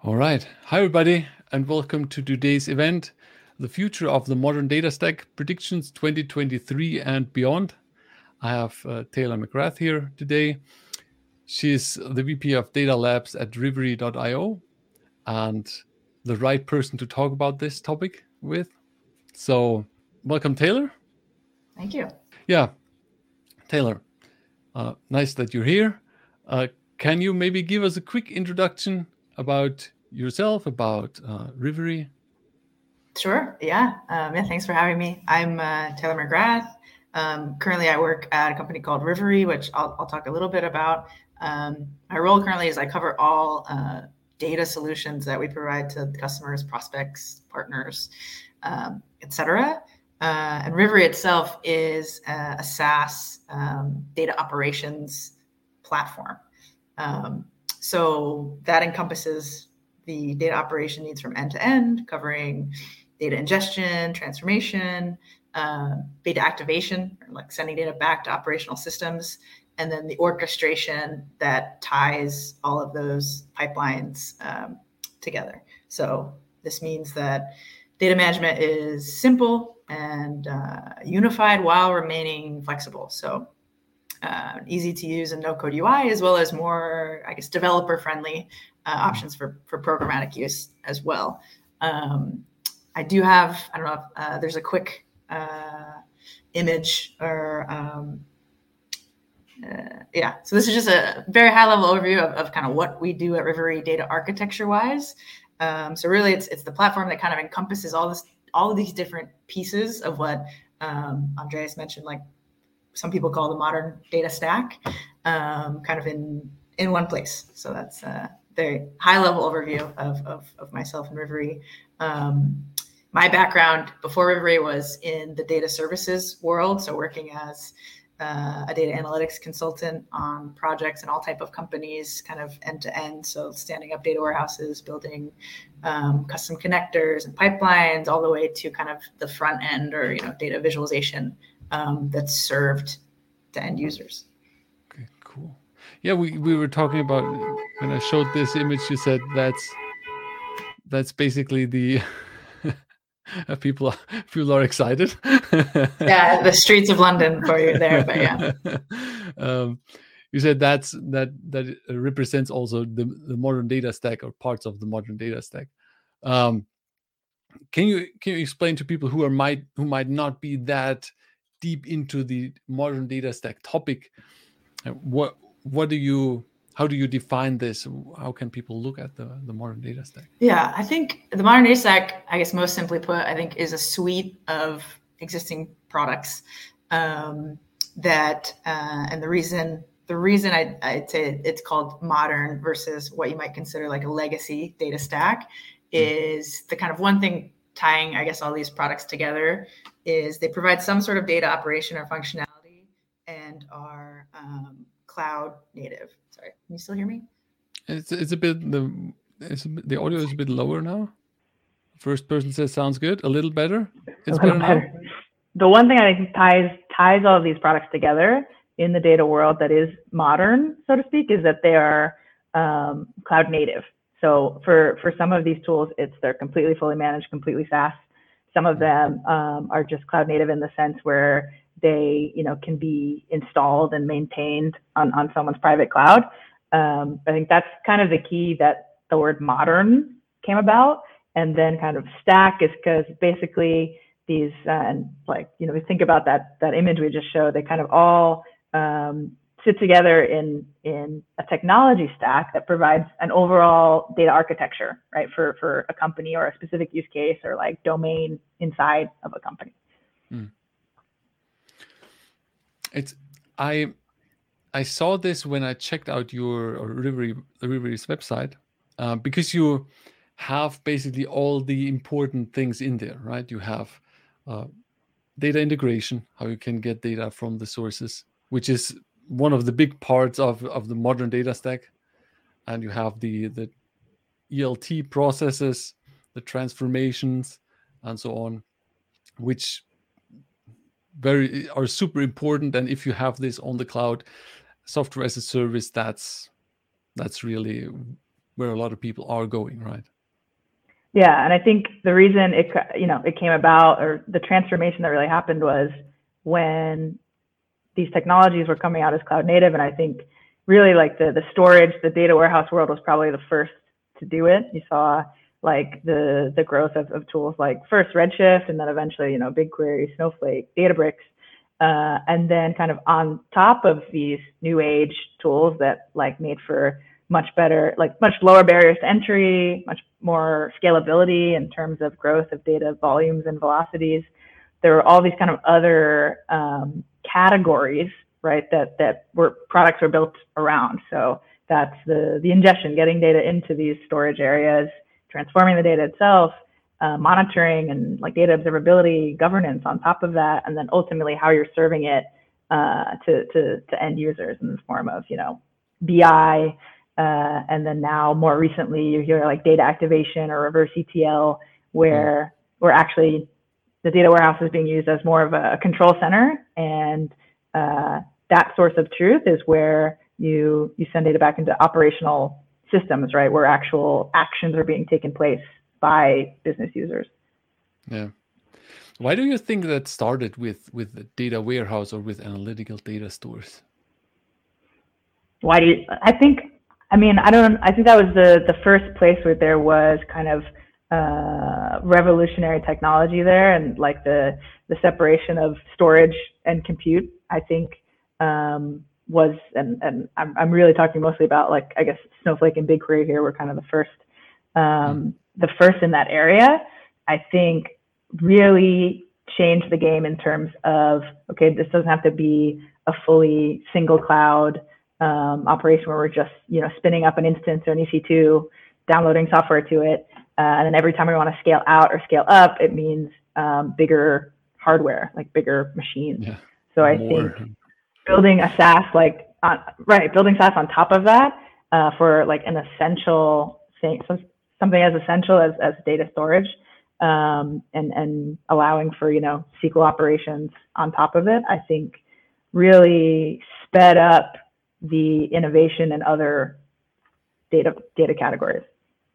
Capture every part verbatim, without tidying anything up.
All right. Hi, everybody, and welcome to today's event, The Future of the Modern Data Stack, Predictions twenty twenty-three and Beyond. I have uh, Taylor McGrath here today. She's the V P of Data Labs at Rivery dot io and the right person to talk about this topic with. So welcome, Taylor. Thank you. Yeah, Taylor, uh, nice that you're here. Uh, can you maybe give us a quick introduction about yourself, about uh, Rivery? Sure. Yeah. Um, yeah. Thanks for having me. I'm uh, Taylor McGrath. Um, currently, I work at a company called Rivery, which I'll, I'll talk a little bit about. Um, my role currently is I cover all uh, data solutions that we provide to customers, prospects, partners, um, et cetera. Uh, and Rivery itself is a, a SaaS um, data operations platform. Um, so that encompasses the data operation needs from end to end, covering data ingestion, transformation, uh, data activation, like sending data back to operational systems, and then the orchestration that ties all of those pipelines um, together. So this means that data management is simple and uh, unified while remaining flexible. So uh, easy to use and no code U I, as well as more, I guess, developer friendly uh, options for, for programmatic use as well. Um, I do have, I don't know, if, uh, there's a quick uh, image or, um, uh, yeah. So this is just a very high level overview of, of kind of what we do at Rivery data architecture wise. Um, so really it's, it's the platform that kind of encompasses all this, all of these different pieces of what um, Andreas mentioned, like some people call the modern data stack, um, kind of in, in one place. So that's a very high level overview of, of, of myself and Rivery. Um, my background before Rivery was in the data services world. So working as uh, a data analytics consultant on projects and all type of companies, kind of end to end. So standing up data warehouses, building um, custom connectors and pipelines, all the way to kind of the front end or, you know, data visualization Um, that's served to end users. Okay, cool. Yeah, we, we were talking about when I showed this image. You said that's that's basically the people people are excited. Yeah, the streets of London for you there, but yeah. Um, you said that's that that represents also the the modern data stack or parts of the modern data stack. Um, can you can you explain to people who are might who might not be that deep into the modern data stack topic, what what do you how do you define this? How can people look at the the modern data stack? Yeah, I think the modern data stack, I guess most simply put, I think is a suite of existing products um, that, uh, and the reason the reason I, I'd say it's called modern versus what you might consider like a legacy data stack is mm. the kind of one thing tying, I guess, all these products together is they provide some sort of data operation or functionality and are um, cloud native. Sorry, can you still hear me? It's it's a bit the it's a bit, the audio is a bit lower now. First person says sounds good. A little better. It's a little better, better. now. The one thing I think ties ties all of these products together in the data world that is modern, so to speak, is that they are um, cloud native. So for for some of these tools, it's they're completely fully managed, completely SaaS. Some of them um, are just cloud native in the sense where they, you know, can be installed and maintained on, on someone's private cloud. Um, I think that's kind of the key that the word modern came about. And then kind of stack is because basically these, uh, and like, you know, we think about that that image we just showed, they kind of all um, sit together in in a technology stack that provides an overall data architecture, right, for for a company or a specific use case or like domain inside of a company. Mm. It's I I saw this when I checked out your or Rivery Rivery's website uh, because you have basically all the important things in there, right? You have uh, data integration, how you can get data from the sources, which is one of the big parts of, of the modern data stack. And you have the, the E L T processes, the transformations, and so on, which very are super important. And if you have this on the cloud, software as a service, that's that's really where a lot of people are going, right? Yeah, and I think the reason it you know it came about, or the transformation that really happened, was when these technologies were coming out as cloud native, and I think really like the the storage, the data warehouse world was probably the first to do it. You saw like the the growth of, of tools like first Redshift, and then eventually you know BigQuery, Snowflake, Databricks, uh, and then kind of on top of these new age tools that like made for much better, like much lower barriers to entry, much more scalability in terms of growth of data volumes and velocities. There were all these kind of other um, categories, right, that that were products were built around. So that's the the ingestion, getting data into these storage areas, transforming the data itself, uh, monitoring and like data observability, governance on top of that, and then ultimately how you're serving it uh, to, to to end users in the form of you know B I. Uh, and then now more recently you hear like data activation or reverse E T L, where mm. we're actually, the data warehouse is being used as more of a control center. And uh, that source of truth is where you, you send data back into operational systems, right? Where actual actions are being taken place by business users. Yeah. Why do you think that started with, with the data warehouse or with analytical data stores? Why do you, I think, I mean, I don't, I think that was the, the first place where there was kind of uh, revolutionary technology there, and like the, the separation of storage and compute, I think um, was, and, and I'm, I'm really talking mostly about like, I guess Snowflake and BigQuery here were kind of the first, um, mm. the first in that area. I think really changed the game in terms of, okay, this doesn't have to be a fully single cloud Um, operation where we're just, you know, spinning up an instance or an E C two, downloading software to it. Uh, and then every time we want to scale out or scale up, it means um, bigger hardware, like bigger machines. Yeah, so I more. think building a SaaS, like, on, right, building SaaS on top of that uh, for like an essential thing, so something as essential as, as data storage, um, and, and allowing for, you know, S Q L operations on top of it, I think really sped up the innovation in other data data categories.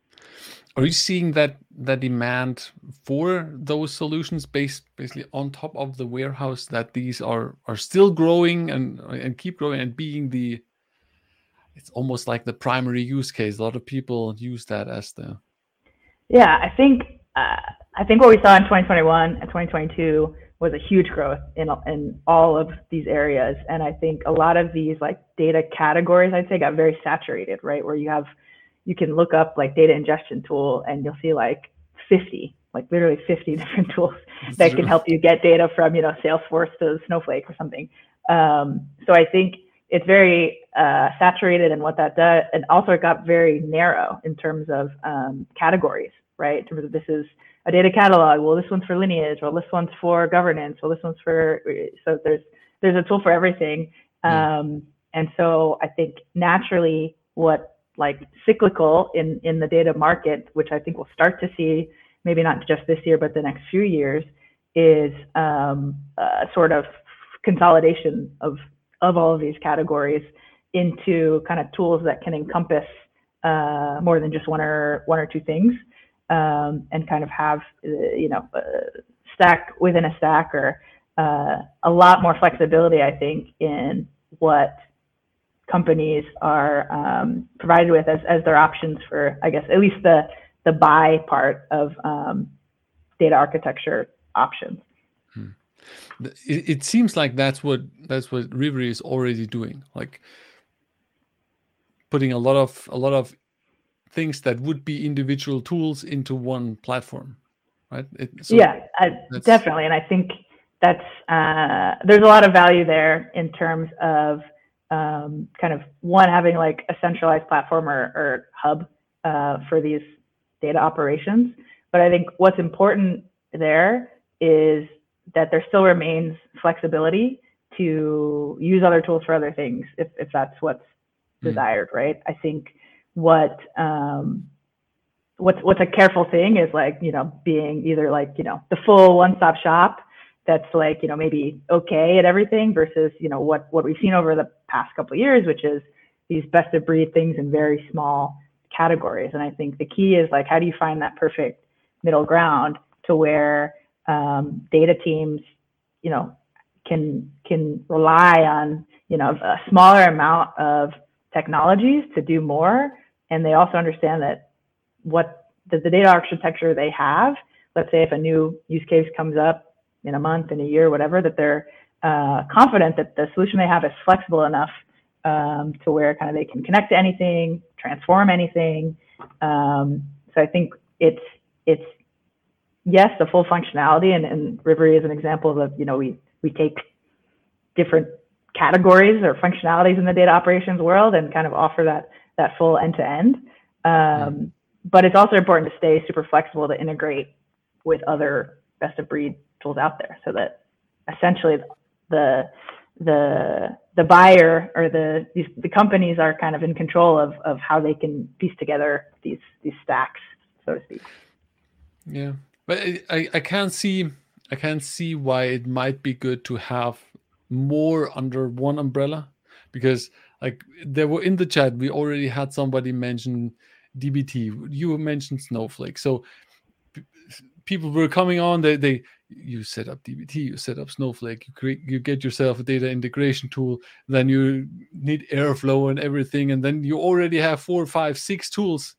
Are you seeing that that demand for those solutions based basically on top of the warehouse, that these are are still growing and and keep growing and being the, it's almost like the primary use case? A lot of people use that as the. Yeah, I think uh, I think what we saw in twenty twenty-one and twenty twenty-two was a huge growth in in all of these areas. And I think a lot of these like data categories, I'd say, got very saturated, right? Where you have, you can look up like data ingestion tool and you'll see like fifty, like literally fifty different tools that can help you get data from, you know, Salesforce to Snowflake or something. Um, so I think it's very uh, saturated in what that does. And also it got very narrow in terms of um, categories, right? In terms of, this is a data catalog, well, this one's for lineage, well, this one's for governance, well, this one's for, so there's there's a tool for everything. Yeah. Um, and so I think naturally what like cyclical in, in the data market, which I think we'll start to see, maybe not just this year, but the next few years, is um, a sort of consolidation of, of all of these categories into kind of tools that can encompass uh, more than just one or one or two things. Um, and kind of have, uh, you know, a stack within a stack, or uh, a lot more flexibility, I think, in what companies are um, provided with as, as their options for, I guess, at least the, the buy part of um, data architecture options. Hmm. It, it seems like that's what, that's what Rivery is already doing, like putting a lot of, a lot of things that would be individual tools into one platform, right? It, so yeah, I, definitely. And I think that's, uh, there's a lot of value there in terms of um, kind of one, having like a centralized platform or, or hub uh, for these data operations. But I think what's important there is that there still remains flexibility to use other tools for other things if, if that's what's mm. desired, right? I think what um, what's what's a careful thing is like, you know, being either like, you know, the full one-stop shop that's like, you know, maybe okay at everything versus, you know, what what we've seen over the past couple of years, which is these best of breed things in very small categories. And I think the key is like, how do you find that perfect middle ground to where um, data teams, you know, can can rely on, you know, a smaller amount of technologies to do more, and they also understand that what the, the data architecture they have, let's say if a new use case comes up in a month, in a year, whatever, that they're uh, confident that the solution they have is flexible enough um, to where kind of they can connect to anything, transform anything. Um, so I think it's it's yes, the full functionality, and, and Rivery is an example of, you know, we we take different categories or functionalities in the data operations world and kind of offer that that full end to end. Um, mm. But it's also important to stay super flexible to integrate with other best of breed tools out there, so that essentially the the the buyer or the these, the companies are kind of in control of of how they can piece together these these stacks, so to speak. Yeah, but I I can't see I can't see why it might be good to have more under one umbrella, because like there were in the chat, we already had somebody mention D B T, you mentioned Snowflake, so p- people were coming on, they they you set up D B T, you set up Snowflake, you create, you get yourself a data integration tool, then you need Airflow and everything, and then you already have four, five, six tools,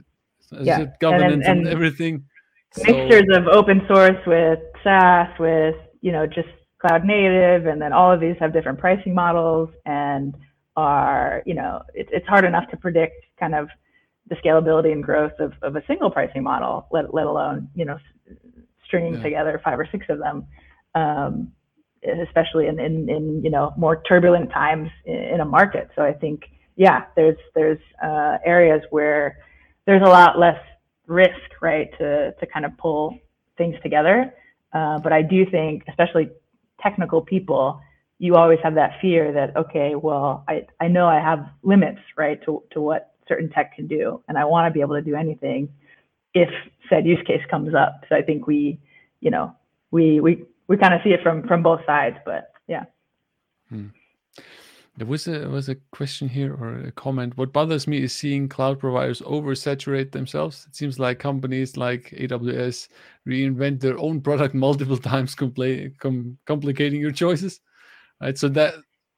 yeah, governance and, and, and everything. Mixtures so, of open source with SaaS, with, you know, just cloud native, and then all of these have different pricing models and are, you know, it, it's hard enough to predict kind of the scalability and growth of, of a single pricing model, let, let alone, you know, stringing yeah. together five or six of them, um, especially in, in, in, you know, more turbulent times in, in a market. So I think, yeah, there's, there's uh, areas where there's a lot less risk, right, to, to kind of pull things together. Uh, but I do think, especially technical people, you always have that fear that, okay, well, I, I know I have limits, right, to, to what certain tech can do, and I want to be able to do anything if said use case comes up. So I think we, you know, we we we kind of see it from from both sides, but yeah. Hmm. There was a was a question here or a comment. What bothers me is seeing cloud providers oversaturate themselves. It seems like companies like A W S reinvent their own product multiple times, compl- com- complicating your choices. Right. So that,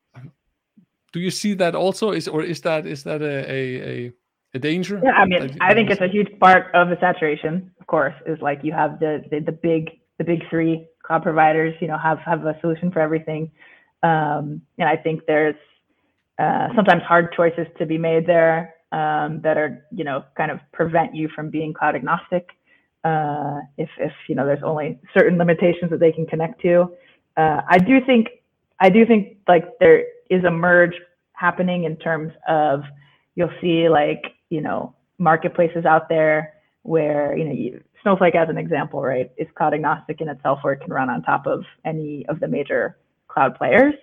do you see that also? Is or is that is that a a, a danger? Yeah, I mean, I think it's a huge part of the saturation. Of course, is like you have the the, the big the big three cloud providers. You know, have have a solution for everything. Um, and I think there's uh, sometimes hard choices to be made there um, that are, you know, kind of prevent you from being cloud agnostic. Uh, if, if, you know, there's only certain limitations that they can connect to. Uh, I do think, I do think like there is a merge happening in terms of, you'll see like, you know, marketplaces out there where, you know, you, Snowflake as an example, right, is cloud agnostic in itself, where it can run on top of any of the major cloud players.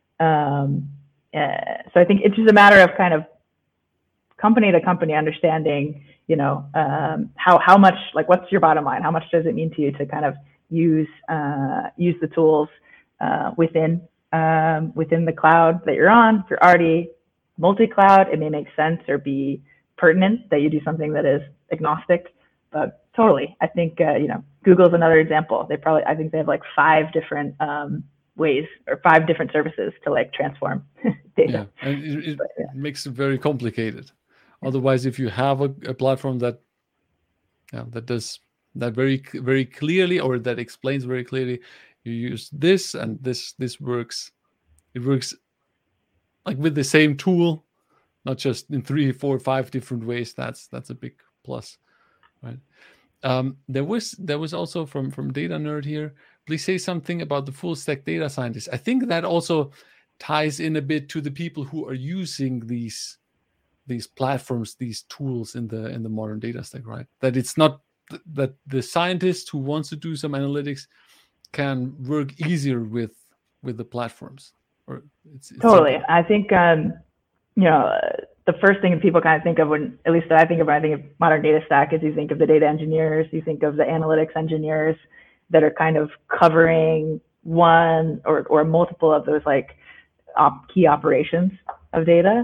Um, uh, so I think it's just a matter of kind of company to company understanding, you know, um, how how much, like, what's your bottom line? How much does it mean to you to kind of use uh, use the tools uh, within um, within the cloud that you're on? If you're already multi-cloud, it may make sense or be pertinent that you do something that is agnostic. But totally, I think uh, you know, Google's another example. They probably, I think they have like five different um, ways or five different services to like transform data. Yeah, and it, it but, yeah. makes it very complicated. Otherwise, if you have a, a platform that, yeah, that does that very very clearly, or that explains very clearly, you use this and this this works. It works like with the same tool, not just in three, four, five different ways. That's that's a big plus, right? Um, there was there was also from from Data Nerd here. Please say something about the full stack data scientist. I think that also ties in a bit to the people who are using these these platforms, these tools in the in the modern data stack, right? That it's not th- that the scientist who wants to do some analytics can work easier with with the platforms. Or it's, it's totally. simple. I think um, you know, uh, the first thing people kind of think of when, at least that I think of when I think of modern data stack, is you think of the data engineers, you think of the analytics engineers that are kind of covering one or, or multiple of those like op, key operations of data.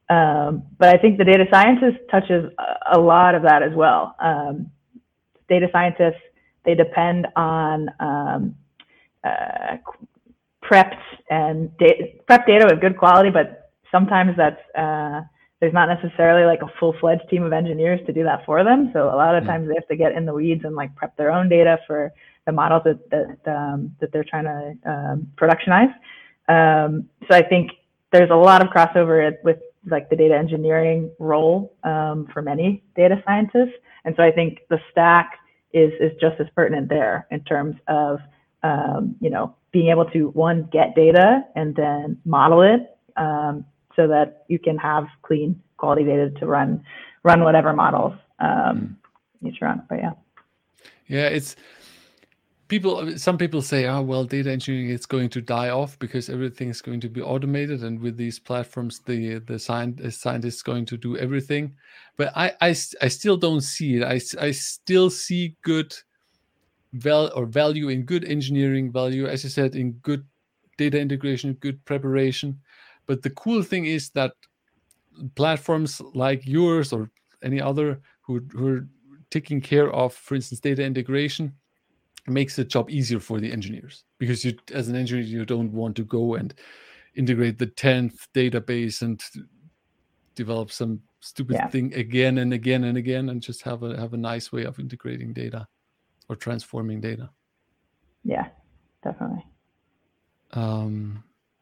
Um, but I think the data scientist touches a, a lot of that as well. Um, data scientists, they depend on um, uh, prepped and da- prep data with good quality, but sometimes that's uh, there's not necessarily like a full-fledged team of engineers to do that for them. So a lot of times they have to get in the weeds and like prep their own data for the models that that, um, that they're trying to um, productionize. Um, so I think there's a lot of crossover with like the data engineering role um, for many data scientists. And so I think the stack is is just as pertinent there in terms of um, you know, being able to, one, get data and then model it um, so that you can have clean quality data to run run whatever models um, you run. But yeah. Yeah, it's people. Some people say, "Oh, well, data engineering is going to die off because everything is going to be automated, and with these platforms, the the scientist scientists going to do everything." But I, I, I still don't see it. I, I still see good val or value in good engineering value, as you said, in good data integration, good preparation. But the cool thing is that platforms like yours or any other who, who are taking care of, for instance, data integration, makes the job easier for the engineers, because you, as an engineer, you don't want to go and integrate the tenth database and develop some stupid Yeah. thing again and again and again, and just have a have a nice way of integrating data or transforming data. Yeah, definitely. Um,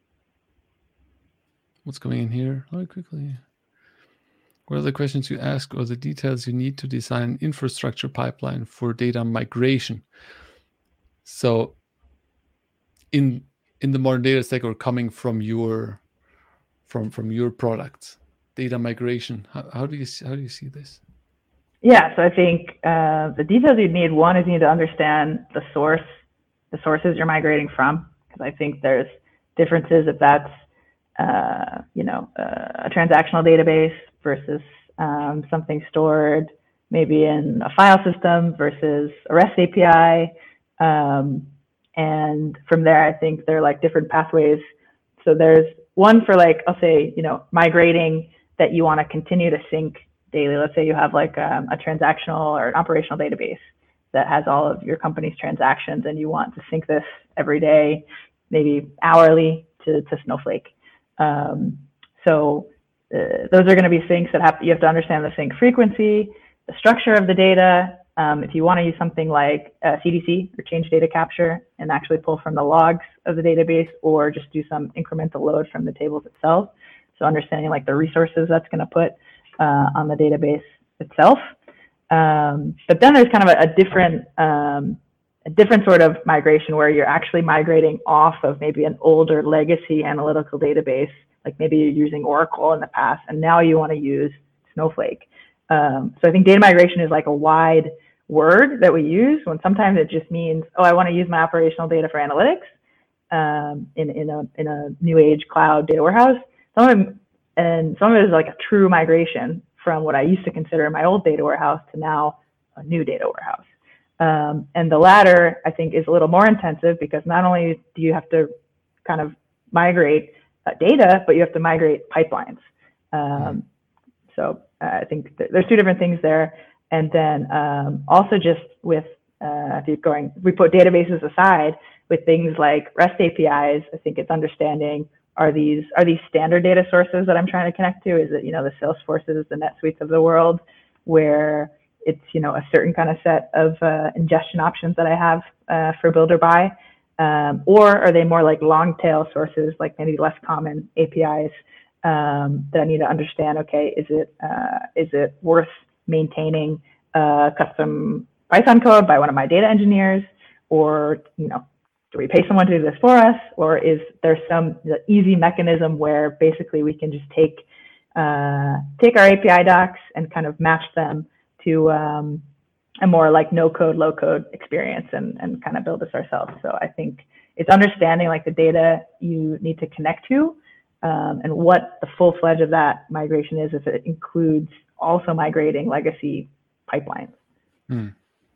what's going in here? Very quickly. What are the questions you ask or the details you need to design an infrastructure pipeline for data migration? So in in the modern data stack, or coming from your from from your products, data migration, how, how do you how do you see this? Yeah, so I think uh, the details you'd need, one is you need to understand the source, the sources you're migrating from, because I think there's differences if that's uh, you know uh, a transactional database versus um, something stored maybe in a file system versus a REST A P I. Um, and from there, I think there are like different pathways. So there's one for like, I'll say, you know, migrating that you want to continue to sync daily. Let's say you have like um, a transactional or an operational database that has all of your company's transactions, and you want to sync this every day, maybe hourly, to, to Snowflake. Um, so uh, those are going to be syncs that have, you have to understand the sync frequency, the structure of the data. Um, if you want to use something like uh, C D C or change data capture and actually pull from the logs of the database, or just do some incremental load from the tables itself. So understanding like the resources that's going to put uh, on the database itself. Um, but then there's kind of a, a different um, a different sort of migration where you're actually migrating off of maybe an older legacy analytical database, like maybe you're using Oracle in the past, and now you want to use Snowflake. Um, so I think data migration is like a wide word that we use, when sometimes it just means, oh, I want to use my operational data for analytics um, in, in, a, in a new age cloud data warehouse. Some of them, and some of it is like a true migration from what I used to consider my old data warehouse to now a new data warehouse. Um, and the latter, I think, is a little more intensive, because not only do you have to kind of migrate uh, data, but you have to migrate pipelines. Um, so uh, I think th there's two different things there. And then um, also just with, uh, if you're going, we put databases aside, with things like REST A P Is, I think it's understanding, are these are these standard data sources that I'm trying to connect to? Is it, you know, the Salesforces, the NetSuites of the world, where it's, you know, a certain kind of set of uh, ingestion options that I have uh, for build or buy? Um, or are they more like long tail sources, like maybe less common A P Is um, that I need to understand? Okay, is it uh, is it worth maintaining uh, custom Python code by one of my data engineers, or, you know, do we pay someone to do this for us, or is there some easy mechanism where basically we can just take uh, take our A P I docs and kind of match them to um, a more like no code, low code experience, and, and kind of build this ourselves? So I think it's understanding like the data you need to connect to, um, and what the full fledged of that migration is, if it includes also migrating legacy pipelines. Hmm.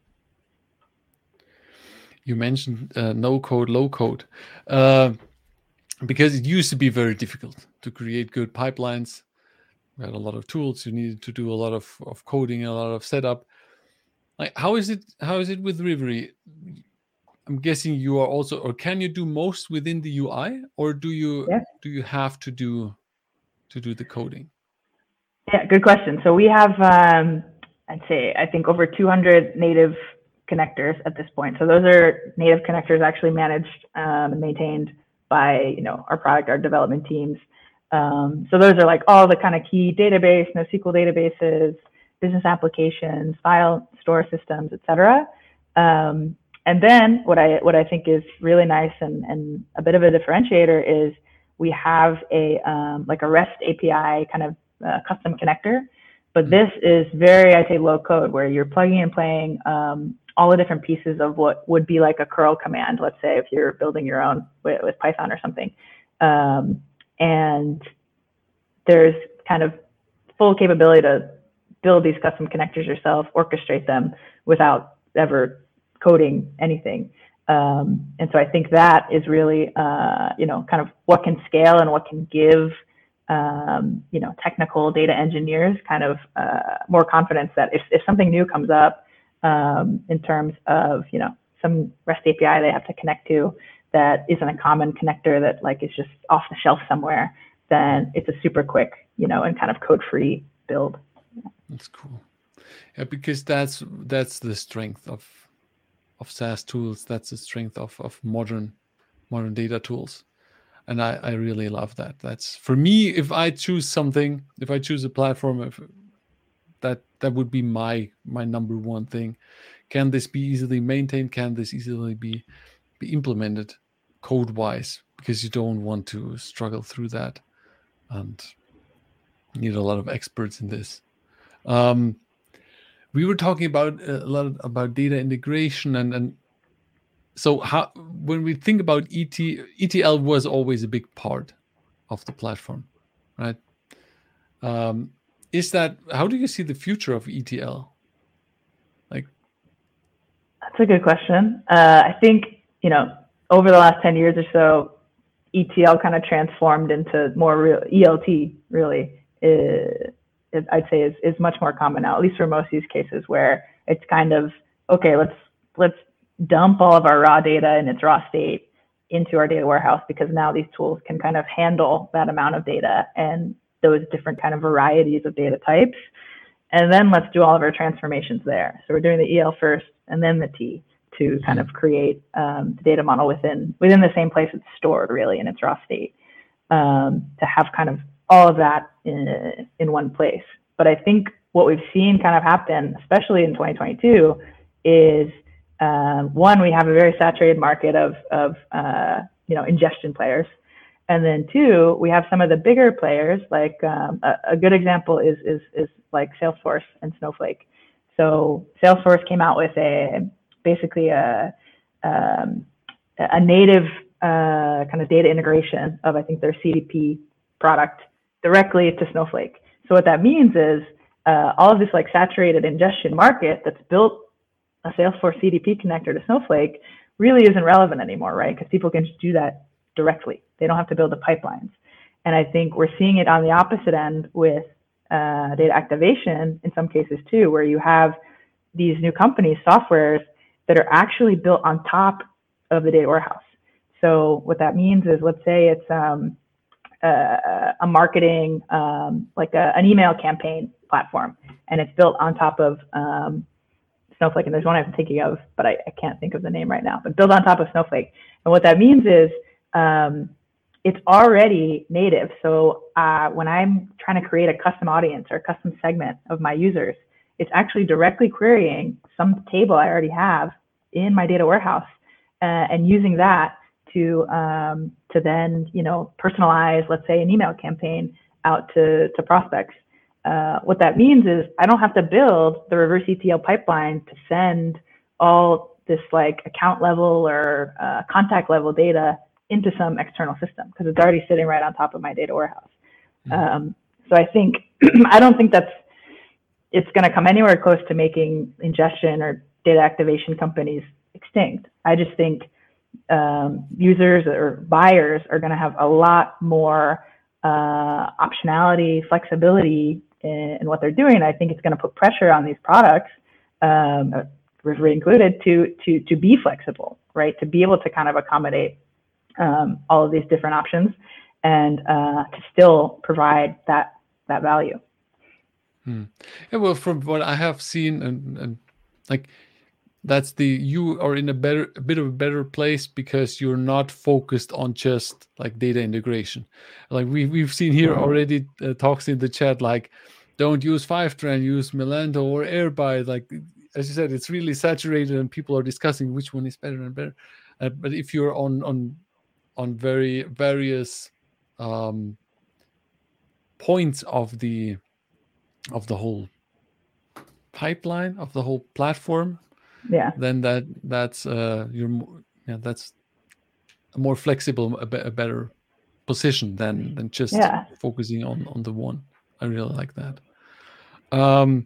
You mentioned uh, no code, low code, uh, because it used to be very difficult to create good pipelines. you had a lot of tools. You needed to do a lot of, of coding, a lot of setup. Like, how is it? How is it with Rivery? I'm guessing you are also, or can you do most within the U I, or do you Yeah. do you have to do to do the coding? Yeah, good question. So we have, um, I'd say, I think over two hundred native connectors at this point. So those are native connectors actually managed um, and maintained by, you know, our product, our development teams. Um, so those are like all the kind of key database, NoSQL databases, business applications, file store systems, et cetera. Um, and then what I what I think is really nice and, and a bit of a differentiator is we have a um, like a REST A P I kind of uh, custom connector. But this is very, I'd say, low code, where you're plugging and playing um, all the different pieces of what would be like a curl command, let's say, if you're building your own with, with Python or something. Um, and there's kind of full capability to build these custom connectors yourself, orchestrate them without ever coding anything. Um, and so I think that is really, uh, you know, kind of what can scale and what can give Um, you know, technical data engineers kind of uh, more confidence that if, if something new comes up um, in terms of, you know, some REST A P I they have to connect to that isn't a common connector that like is just off the shelf somewhere, then it's a super quick, you know, and kind of code-free build. That's cool. Yeah, because that's that's the strength of of SaaS tools. That's the strength of of modern modern data tools. And I, I really love that. That's for me, if I choose something, if I choose a platform, if that that would be my my number one thing. Can this be easily maintained? Can this easily be be implemented code-wise? Because you don't want to struggle through that. And you need a lot of experts in this. Um, we were talking about a lot about data integration and and so how, when we think about E T, E T L was always a big part of the platform, right? Um, is that, how do you see the future of E T L? Like, that's a good question. Uh, I think, you know, over the last ten years or so, E T L kind of transformed into more real E L T, really, is, is, I'd say is, is much more common now, at least for most use cases, where it's kind of, okay, let's, let's, dump all of our raw data in its raw state into our data warehouse, because now these tools can kind of handle that amount of data and those different kind of varieties of data types. And then let's do all of our transformations there. So we're doing the E L first and then the T to kind of create um, the data model within within the same place it's stored, really, in its raw state, um, to have kind of all of that in, in one place. But I think what we've seen kind of happen, especially in twenty twenty-two, is Um, one, we have a very saturated market of, of uh, you know, ingestion players. And then two, we have some of the bigger players, like um, a, a good example is, is, is like Salesforce and Snowflake. So Salesforce came out with a, basically a, um, a native uh, kind of data integration of, I think, their C D P product directly to Snowflake. So what that means is uh, all of this like saturated ingestion market that's built a Salesforce C D P connector to Snowflake really isn't relevant anymore, right? Because people can just do that directly. They don't have to build the pipelines. And I think we're seeing it on the opposite end with uh, data activation in some cases too, where you have these new companies, softwares that are actually built on top of the data warehouse. So what that means is, let's say it's um, a, a marketing, um, like a, an email campaign platform, and it's built on top of um, Snowflake, and there's one I'm thinking of, but I, I can't think of the name right now, but built on top of Snowflake. And what that means is um, it's already native. So uh, when I'm trying to create a custom audience or a custom segment of my users, it's actually directly querying some table I already have in my data warehouse uh, and using that to, um, to then, you know, personalize, let's say, an email campaign out to, to prospects. Uh, what that means is I don't have to build the reverse E T L pipeline to send all this like account level or uh, contact level data into some external system, because it's already sitting right on top of my data warehouse. Mm-hmm. Um, so I think, I don't think that's, it's going to come anywhere close to making ingestion or data activation companies extinct. I just think um, users or buyers are going to have a lot more uh, optionality, flexibility in, in what they're doing. I think it's going to put pressure on these products, um, Rivery included, to to to be flexible, right? To be able to kind of accommodate um, all of these different options and uh, to still provide that that value. Hmm. Yeah, well, from what I have seen, and, and like that's the you are in a better a bit of a better place because you're not focused on just like data integration. Like we we've seen here already uh, talks in the chat like don't use Fivetran, use Melento or Airbyte. Like as you said, it's really saturated and people are discussing which one is better and better. Uh, but if you're on on on very various um, points of the of the whole pipeline of the whole platform, yeah, then that that's uh, you're more, yeah that's a more flexible, a, be, a better position than than just yeah. focusing on on the one. I really like that. Um,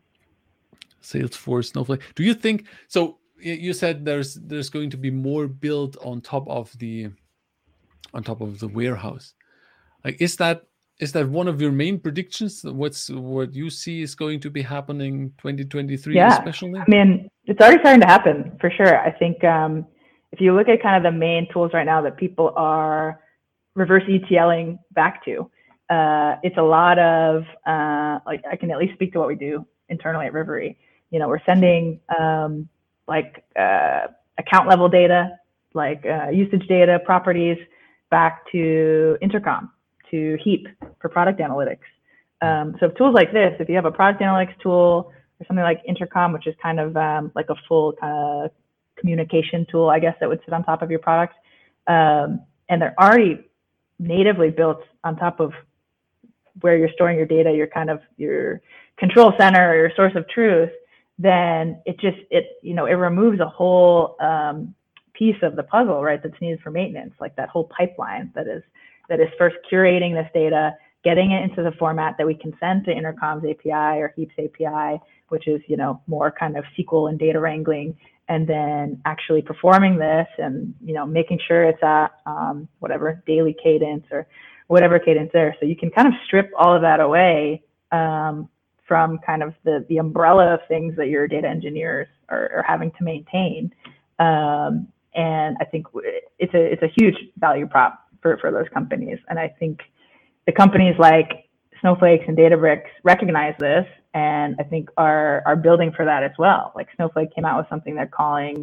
Salesforce, Snowflake. Do you think so? You said there's there's going to be more built on top of the on top of the warehouse. Like, is that is that one of your main predictions? What's what you see is going to be happening twenty twenty-three, Yeah. especially? I mean, it's already starting to happen for sure. I think um, if you look at kind of the main tools right now that people are reverse ETLing back to, uh, it's a lot of uh, like I can at least speak to what we do internally at Rivery. You know, we're sending um, like uh, account level data, like uh, usage data, properties back to Intercom, to Heap for product analytics. Um, so tools like this, if you have a product analytics tool or something like Intercom, which is kind of um, like a full kind of communication tool, I guess, that would sit on top of your product, um, and they're already natively built on top of where you're storing your data, your kind of your control center or your source of truth, then it just, it, you know, it removes a whole um, piece of the puzzle, right, that's needed for maintenance, like that whole pipeline that is that is first curating this data, getting it into the format that we can send to Intercom's A P I or Heap's A P I, which is, you know, more kind of S Q L and data wrangling, and then actually performing this and, you know, making sure it's at um, whatever daily cadence or whatever cadence there. So you can kind of strip all of that away um, from kind of the, the umbrella of things that your data engineers are, are having to maintain. Um, and I think it's a, it's a huge value prop for, for those companies. And I think the companies like Snowflake and Databricks recognize this, and I think are are building for that as well. Like Snowflake came out with something they're calling,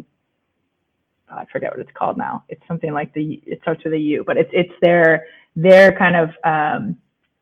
oh, I forget what it's called now. It's something like the, it starts with a U, but it's it's their their kind of um,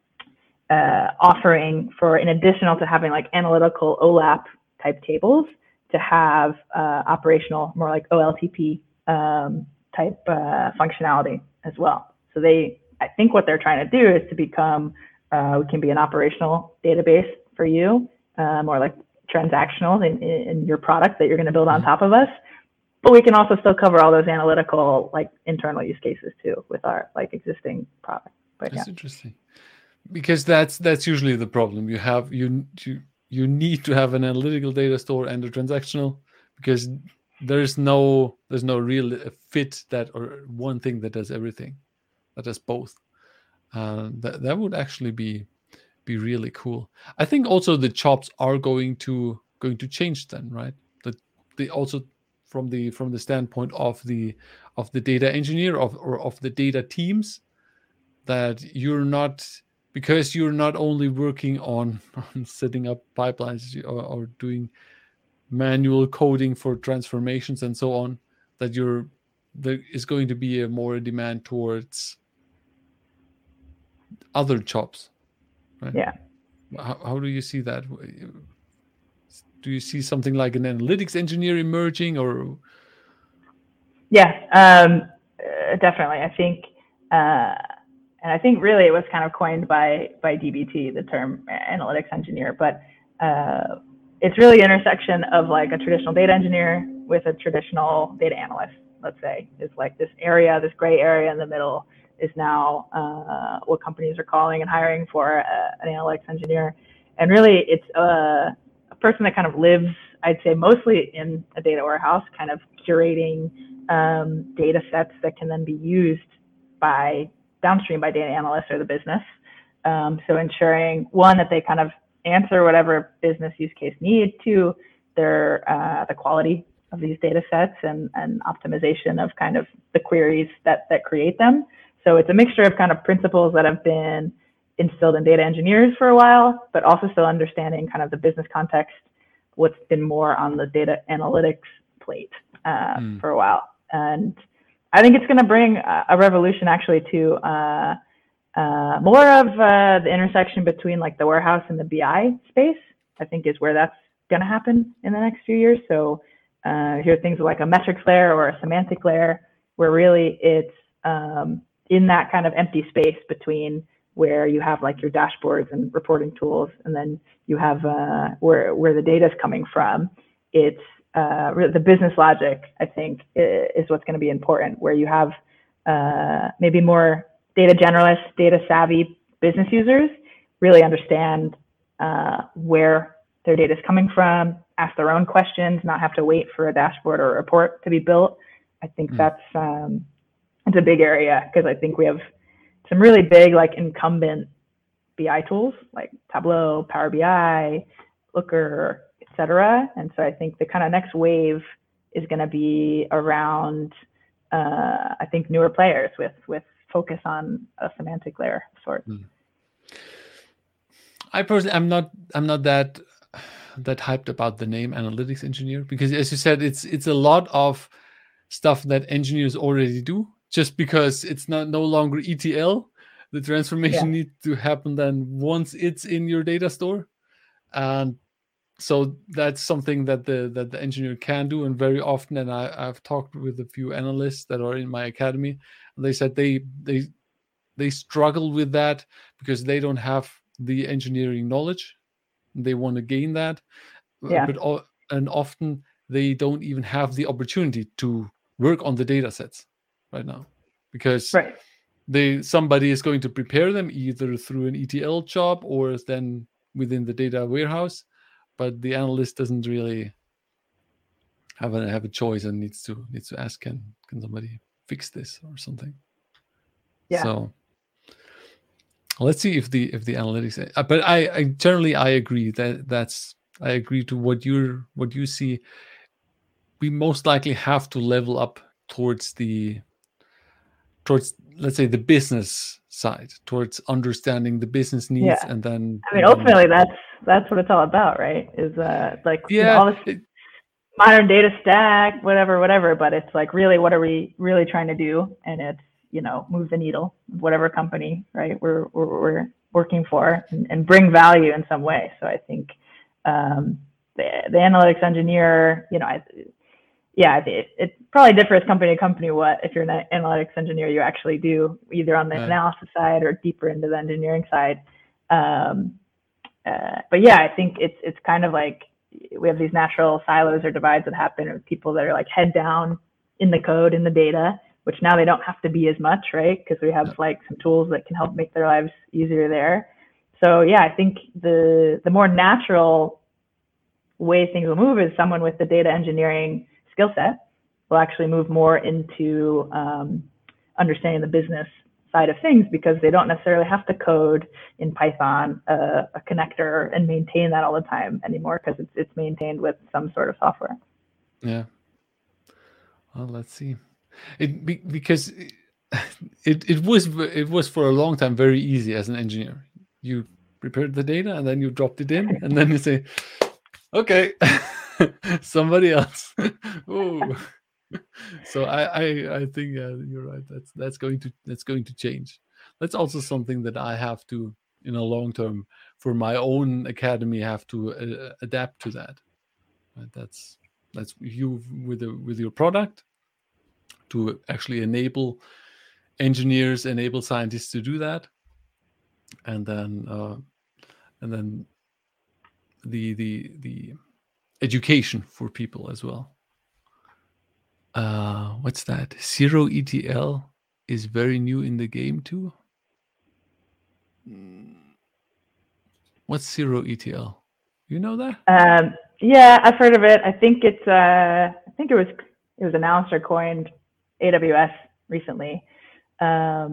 uh, offering for, in additional to having like analytical OLAP type tables, to have uh, operational, more like O L T P um, type uh, functionality as well. So they, I think what they're trying to do is to become, uh, we can be an operational database for you, uh, more like transactional in, in your product that you're going to build on top of us. But we can also still cover all those analytical, like internal use cases too, with our like existing product. But, that's yeah. interesting, because that's that's usually the problem. You have you you you need to have an analytical data store and a transactional, because there's no there's no real fit that, or one thing that does everything, that does both. Uh, that that would actually be be really cool. I think also the jobs are going to going to change then, right? That they also from the from the standpoint of the of the data engineer of or of the data teams, that you're not, because you're not only working on, on setting up pipelines or, or doing manual coding for transformations and so on, that you're there is going to be a more demand towards other jobs, right? Yeah. How, how do you see that? Do you see something like an analytics engineer emerging, or? Yeah, um, uh, definitely. I think, uh, and I think really it was kind of coined by by D B T, the term analytics engineer. But uh, it's really the intersection of like a traditional data engineer with a traditional data analyst. Let's say is like this area, this gray area in the middle is now uh, what companies are calling and hiring for uh, an analytics engineer. And really, it's a, a person that kind of lives, I'd say, mostly in a data warehouse, kind of curating um, data sets that can then be used by downstream by data analysts or the business. Um, so ensuring, one, that they kind of answer whatever business use case need, two, their uh, the quality of these data sets and, and optimization of kind of the queries that, that create them. So it's a mixture of kind of principles that have been instilled in data engineers for a while, but also still understanding kind of the business context, what's been more on the data analytics plate uh, mm. for a while. And I think it's going to bring a, a revolution actually to uh, uh, more of uh, the intersection between like the warehouse and the B I space, I think is where that's going to happen in the next few years. So uh, here are things like a metrics layer or a semantic layer, where really it's um, in that kind of empty space between where you have like your dashboards and reporting tools, and then you have uh, where where the data is coming from. It's uh, the business logic, I think, is what's going to be important, where you have uh, maybe more data generalists, data savvy business users really understand uh, where their data is coming from, ask their own questions, not have to wait for a dashboard or a report to be built. I think mm. that's um, it's a big area, because I think we have some really big like incumbent B I tools like Tableau, Power B I, Looker, et cetera. And so I think the kind of next wave is going to be around, uh, I think, newer players with with focus on a semantic layer of sorts. Mm. I personally, I'm not, I'm not that that hyped about the name analytics engineer, because, as you said, it's it's a lot of stuff that engineers already do. Just because it's not no longer E T L, the transformation yeah. needs to happen then once it's in your data store, and so that's something that the that the engineer can do. And very often, and I, I've talked with a few analysts that are in my academy, and they said they they they struggle with that because they don't have the engineering knowledge. They want to gain that, yeah. but and often they don't even have the opportunity to work on the data sets right now, because right. they somebody is going to prepare them either through an E T L job or then within the data warehouse, but the analyst doesn't really have a have a choice and needs to needs to ask, can can somebody fix this or something? Yeah. So let's see if the if the analytics. But I, I generally I agree that that's I agree to what you're what you see. We most likely have to level up towards the towards let's say the business side, towards understanding the business needs, yeah. and then I mean ultimately that's that's what it's all about, right? Is uh like yeah, you know, all this it, modern data stack, whatever, whatever. But it's like really, what are we really trying to do? And it's, you know, move the needle, whatever company, right? We're we're, we're working for, and, and bring value in some way. So I think um, the the analytics engineer, you know, I. Yeah, it, it probably differs company to company what, if you're an analytics engineer, you actually do, either on the right. analysis side or deeper into the engineering side. Um, uh, but yeah, I think it's it's kind of like we have these natural silos or divides that happen with people that are like head down in the code, in the data, which now they don't have to be as much, right? Because we have yeah. like some tools that can help make their lives easier there. So yeah, I think the the more natural way things will move is someone with the data engineering skill set will actually move more into um, understanding the business side of things, because they don't necessarily have to code in Python uh, a connector and maintain that all the time anymore, because it's it's maintained with some sort of software. Yeah. Well, let's see. It be, because it it was it was for a long time very easy as an engineer. You prepared the data and then you dropped it in, and then you say, okay. Somebody else. Ooh. So I, I, I think uh, you're right. That's that's going to that's going to change. That's also something that I have to, in a long term, for my own academy, have to uh, adapt to that. Right? That's that's you with the, with your product to actually enable engineers, enable scientists to do that, and then uh, and then the the the education for people as well. Uh, what's that? Zero E T L is very new in the game too. What's zero E T L? You know that? Um, yeah, I've heard of it. I think it's. Uh, I think it was. It was announced or coined A W S recently. Um,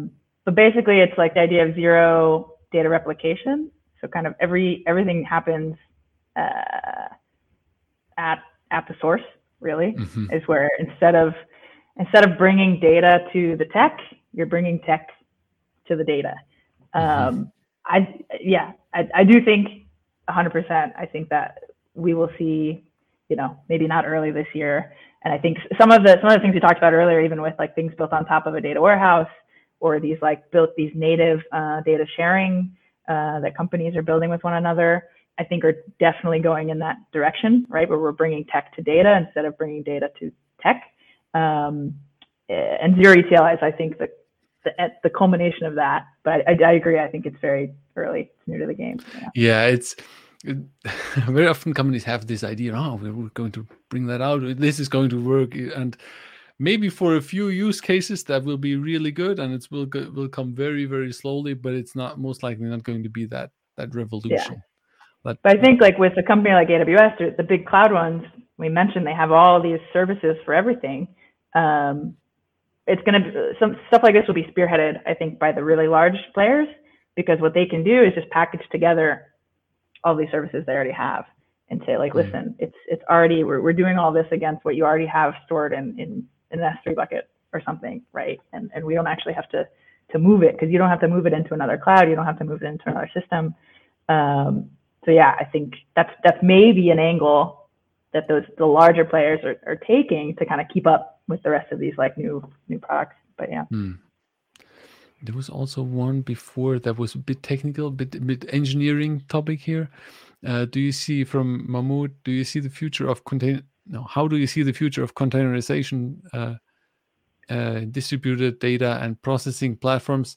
but basically it's like the idea of zero data replication. So kind of every everything happens uh, at at the source, really, mm-hmm. is where instead of instead of bringing data to the tech, you're bringing tech to the data. Mm-hmm. Um, I yeah, I, I do think one hundred percent. I think that we will see, you know, maybe not early this year. And I think some of the some of the things we talked about earlier, even with like things built on top of a data warehouse, or these like built these native uh, data sharing uh, that companies are building with one another, I think are definitely going in that direction, right? Where we're bringing tech to data instead of bringing data to tech. Um, and zero E T L is, I think, the the, the culmination of that. But I, I agree. I think it's very early. It's new to the game. Yeah, yeah it's it, very often companies have this idea, oh, we're going to bring that out. This is going to work. And maybe for a few use cases that will be really good, and it will go, will come very, very slowly, but it's not most likely not going to be that that revolution. Yeah. But, but I think like with a company like A W S, or the big cloud ones, we mentioned they have all these services for everything. Um, it's going to, some stuff like this will be spearheaded, I think, by the really large players, because what they can do is just package together all these services they already have and say like, listen, mm-hmm. it's it's already, we're, we're doing all this against what you already have stored in, in, in an S three bucket or something, right? And and we don't actually have to, to move it, because you don't have to move it into another cloud. You don't have to move it into another system. Um, so yeah, I think that's that's maybe an angle that those the larger players are, are taking to kind of keep up with the rest of these like new new products. But yeah. Hmm. There was also one before that was a bit technical, a bit, a bit engineering topic here. Uh, do you see from Mahmoud, do you see the future of contain? No, how do you see the future of containerization, uh, uh, distributed data and processing platforms?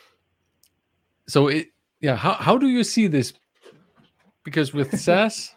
So it, yeah, how, how do you see this? Because with SaaS,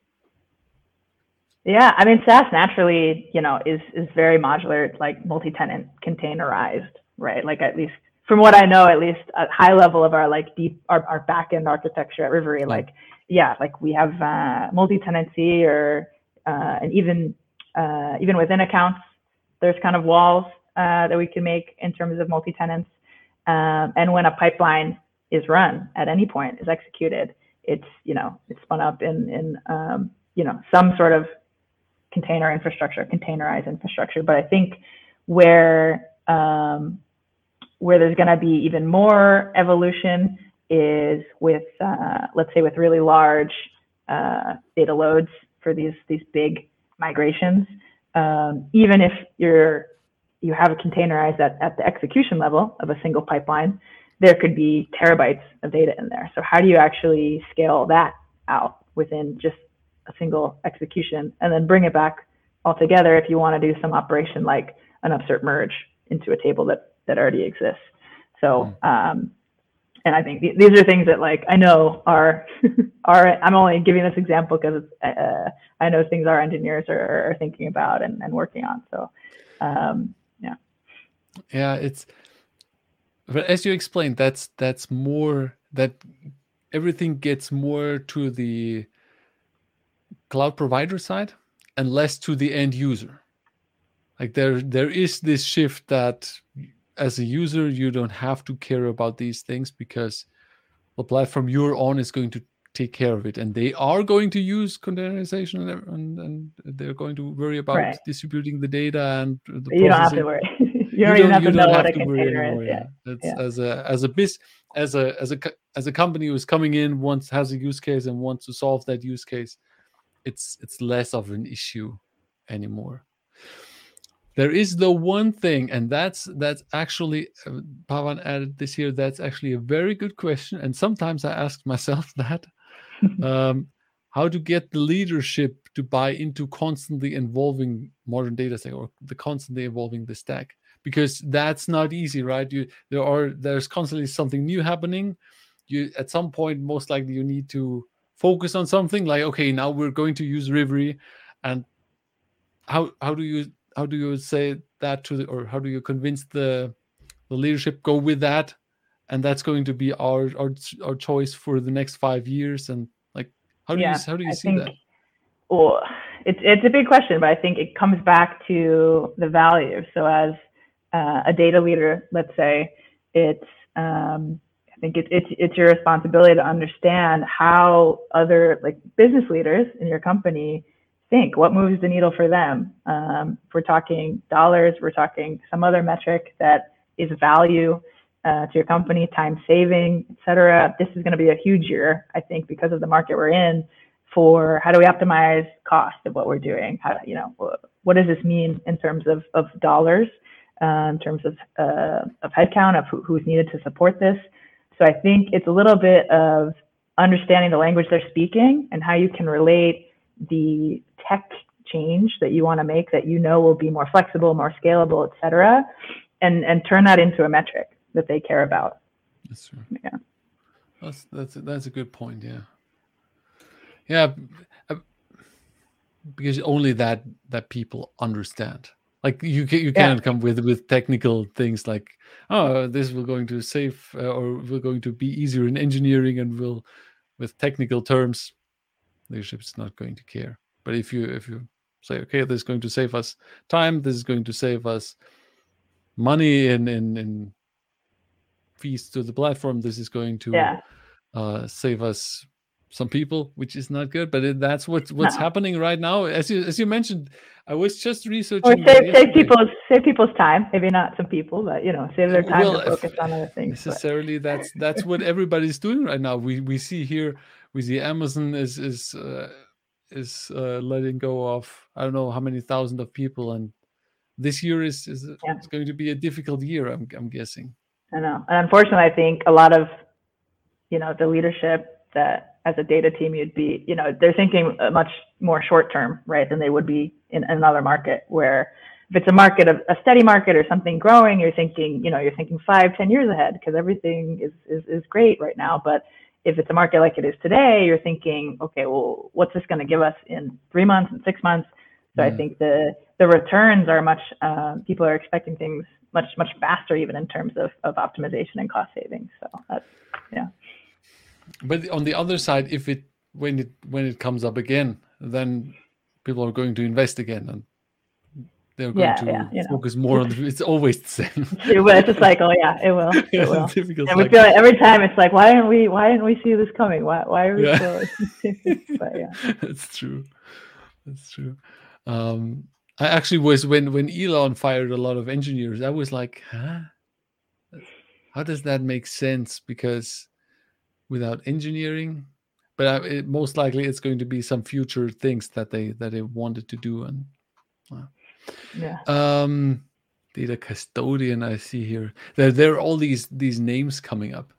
yeah, I mean, SaaS naturally, you know, is is very modular. It's like multi-tenant, containerized, right? Like at least from what I know, at least at high level of our like deep our, our back-end architecture at Rivery, mm-hmm. like yeah, like we have uh, multi-tenancy, or uh, and even uh, even within accounts, there's kind of walls uh, that we can make in terms of multi-tenants. Um, and when a pipeline is run at any point, is executed, it's, you know, it's spun up in, in um, you know, some sort of container infrastructure, containerized infrastructure. But I think where, um, where there's going to be even more evolution is with, uh, let's say, with really large uh, data loads for these, these big migrations. Um, even if you're, you have it containerized at, at the execution level of a single pipeline, there could be terabytes of data in there. So how do you actually scale that out within just a single execution, and then bring it back all together if you want to do some operation like an upsert merge into a table that, that already exists. So, um, and I think th these are things that like, I know are, are I'm only giving this example because uh, I know things our engineers are, are thinking about and, and working on. So, um, yeah. Yeah, it's, but as you explained, that's that's more, that everything gets more to the cloud provider side and less to the end user. Like there there is this shift that as a user, you don't have to care about these things because the platform you're on is going to take care of it, and they are going to use containerization, and, and, and they're going to worry about right. distributing the data and the you processing. Don't have to worry. You don't, you don't even have to know what a container anymore, is. Yeah. Yeah. It's, yeah. As a as a biz as a as a as a company who's coming in, wants has a use case and wants to solve that use case, it's it's less of an issue anymore. There is the one thing, and that's that's actually uh, Pavan added this here. That's actually a very good question, and sometimes I ask myself that: um, how to get the leadership to buy into constantly evolving modern data stack, or the constantly evolving the stack. Because that's not easy, right? You there are there's constantly something new happening. You at some point, most likely, you need to focus on something like, okay, now we're going to use Rivery, and how how do you how do you say that to the, or how do you convince the the leadership go with that, and that's going to be our our our choice for the next five years, and like how do yeah, you how do you I see think, that? Well, it's it's a big question, but I think it comes back to the value. So as Uh, a data leader, let's say, it's um, I think it's it's it's your responsibility to understand how other like business leaders in your company think. What moves the needle for them? Um, if we're talking dollars, we're talking some other metric that is value uh, to your company, time saving, et cetera. This is going to be a huge year, I think, because of the market we're in. For how do we optimize cost of what we're doing? How you know what does this mean in terms of of dollars, uh, in terms of uh, of headcount, of who, who's needed to support this? So I think it's a little bit of understanding the language they're speaking and how you can relate the tech change that you want to make that you know will be more flexible, more scalable, et cetera, and and turn that into a metric that they care about. That's true. Yeah, that's that's that's a good point. Yeah. Yeah, because only that that people understand. Like you can, you cannot yeah. come with with technical things like, oh, this will going to save uh, or will going to be easier in engineering, and will with technical terms, leadership's not going to care. But if you if you say, okay, this is going to save us time, this is going to save us money in in, in fees to the platform, this is going to yeah. uh, save us some people, which is not good, but it, that's what's what's no. happening right now. As you as you mentioned, I was just researching. Or save, save people's save people's time. Maybe not some people, but you know, save their time well, to focus on other things. Necessarily, but. that's that's what everybody's doing right now. We we see here, we see Amazon is is uh, is uh, letting go of I don't know how many thousand of people, and this year is is yeah. it's going to be a difficult year. I'm I'm guessing. I know, and unfortunately, I think a lot of you know the leadership that. As a data team, you'd be, you know, they're thinking much more short term, right, than they would be in another market where if it's a market, of a steady market or something growing, you're thinking, you know, you're thinking five, ten years ahead because everything is, is, is great right now. But if it's a market like it is today, you're thinking, okay, well, what's this going to give us in three months and six months? So mm. I think the the returns are much, um, people are expecting things much, much faster, even in terms of, of optimization and cost savings. So that's, yeah. But on the other side, if it when it when it comes up again, then people are going to invest again, and they're going yeah, to yeah, you focus know. more on the. It's always the same. It's a cycle, yeah. It will. It yeah, will. It's a difficult and cycle. we feel like every time it's like, why didn't we? Why didn't we see this coming? Why? Why are we yeah. so? But yeah, that's true. That's true. Um, I actually was when when Elon fired a lot of engineers. I was like, huh? How does that make sense? Because without engineering, but I, it, most likely it's going to be some future things that they that they wanted to do. And uh, yeah, um, data custodian. I see here there there are all these these names coming up,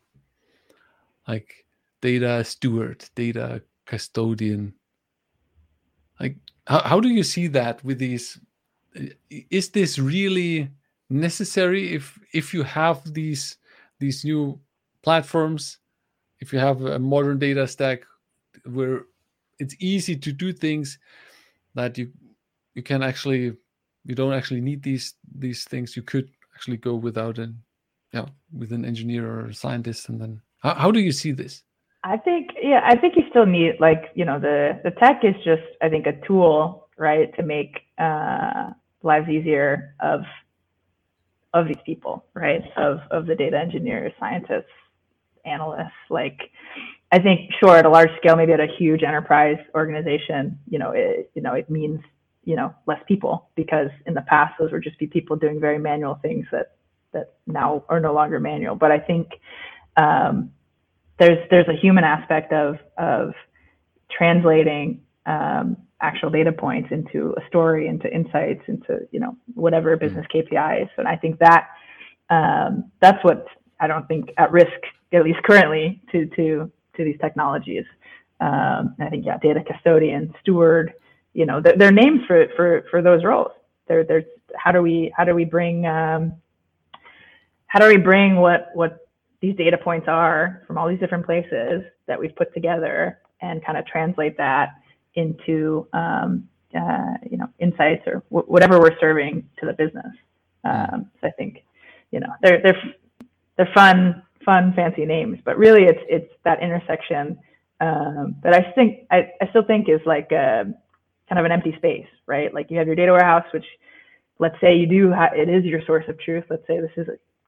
like data steward, data custodian. Like how how do you see that with these? Is this really necessary if if you have these these new platforms? If you have a modern data stack where it's easy to do things that you you can actually you don't actually need these these things, you could actually go without an yeah with an engineer or a scientist. And then how, how do you see this? I think yeah, I think you still need like you know the the tech is just I think a tool, right, to make uh, lives easier of of these people, right, of of the data engineers, scientists, analysts. Like I think sure at a large scale, maybe at a huge enterprise organization, you know, it, you know, it means, you know, less people because in the past, those would just be people doing very manual things that, that now are no longer manual. But I think um, there's, there's a human aspect of, of translating um, actual data points into a story, into insights, into, you know, whatever business K P Is. And I think that um, that's what I don't think at risk, at least currently, to to to these technologies. Um, I think yeah, data custodian, steward, you know, they're, they're names for for for those roles. They're there's how do we how do we bring um, how do we bring what what these data points are from all these different places that we've put together and kind of translate that into um, uh, you know insights or w- whatever we're serving to the business. Um, so I think you know they're they're they're fun. fun, fancy names, but really it's it's that intersection um, that I think I, I still think is like a, kind of an empty space, right? Like you have your data warehouse, which let's say you do ha- it is your source of truth. Let's say this is a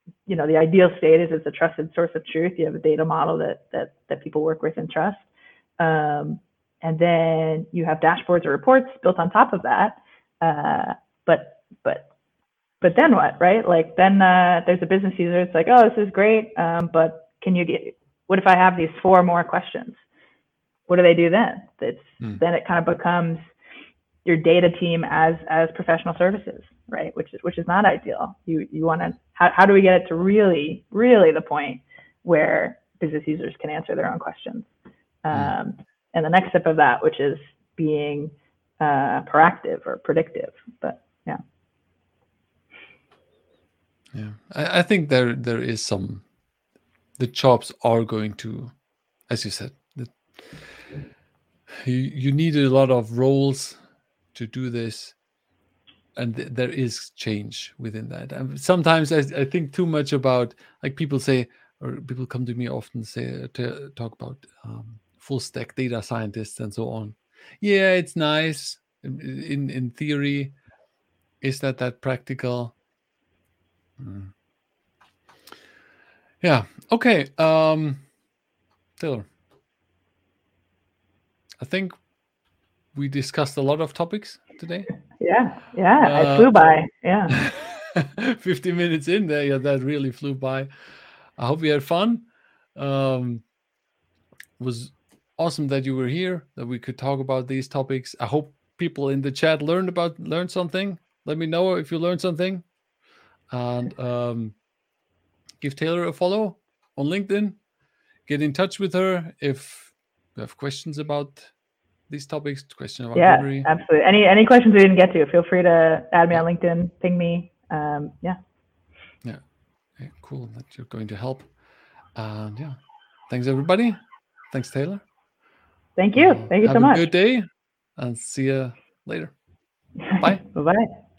you know, the ideal state is it's a trusted source of truth. You have a data model that that that people work with and trust, um, and then you have dashboards or reports built on top of that. Uh, but but but then what, right? Like then uh, there's a business user. It's like, oh, this is great, um, but can you get? What if I have these four more questions? What do they do then? It's mm. then it kind of becomes your data team as as professional services, right? Which is which is not ideal. You you want to how how do we get it to really really the point where business users can answer their own questions? Um, mm. And the next step of that, which is being uh, proactive or predictive. But yeah, yeah, I, I think there there is some. The jobs are going to, as you said, the, you you need a lot of roles to do this, and th- there is change within that. And sometimes I, I think too much about, like people say, or people come to me often say to talk about um, full stack data scientists and so on. Yeah, it's nice in in, in theory. Is that that practical? Mm. Yeah. Okay. Um, Taylor, I think we discussed a lot of topics today. Yeah. Yeah. Uh, it flew by. Yeah. fifty minutes in there. Yeah, that really flew by. I hope you had fun. Um, it was awesome that you were here, that we could talk about these topics. I hope people in the chat learned about learned something. Let me know if you learned something. And um, give Taylor a follow on LinkedIn. Get in touch with her if you have questions about these topics. Question about yeah, Rivery. Absolutely. Any any questions we didn't get to, feel free to add me on LinkedIn, ping me. Um, yeah. Yeah. Okay, cool that you're going to help. And yeah, thanks everybody. Thanks Taylor. Thank you. Uh, Thank you so much. Have a good day, and see you later. Bye. Bye bye.